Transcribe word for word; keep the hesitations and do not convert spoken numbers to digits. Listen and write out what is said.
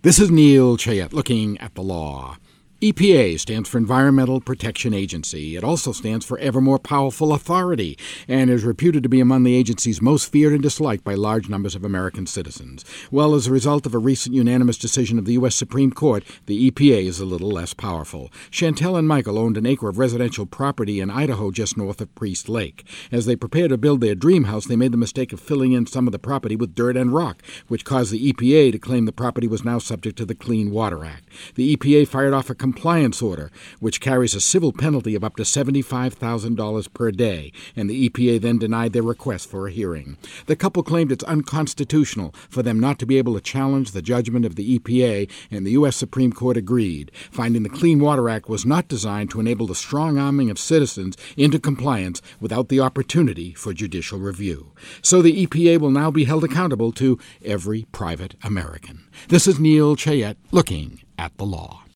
This is Neil Chayette looking at the law. E P A stands for Environmental Protection Agency. It also stands for Ever More Powerful Authority and is reputed to be among the agencies most feared and disliked by large numbers of American citizens. Well, as a result of a recent unanimous decision of the U S Supreme Court, the E P A is a little less powerful. Chantel and Michael owned an acre of residential property in Idaho just north of Priest Lake. As they prepared to build their dream house, they made the mistake of filling in some of the property with dirt and rock, which caused the E P A to claim the property was now subject to the Clean Water Act. The E P A fired off a compliance order, which carries a civil penalty of up to seventy-five thousand dollars per day, and the E P A then denied their request for a hearing. The couple claimed it's unconstitutional for them not to be able to challenge the judgment of the E P A, and the U S Supreme Court agreed, finding the Clean Water Act was not designed to enable the strong arming of citizens into compliance without the opportunity for judicial review. So the E P A will now be held accountable to every private American. This is Neil Chayette looking at the law.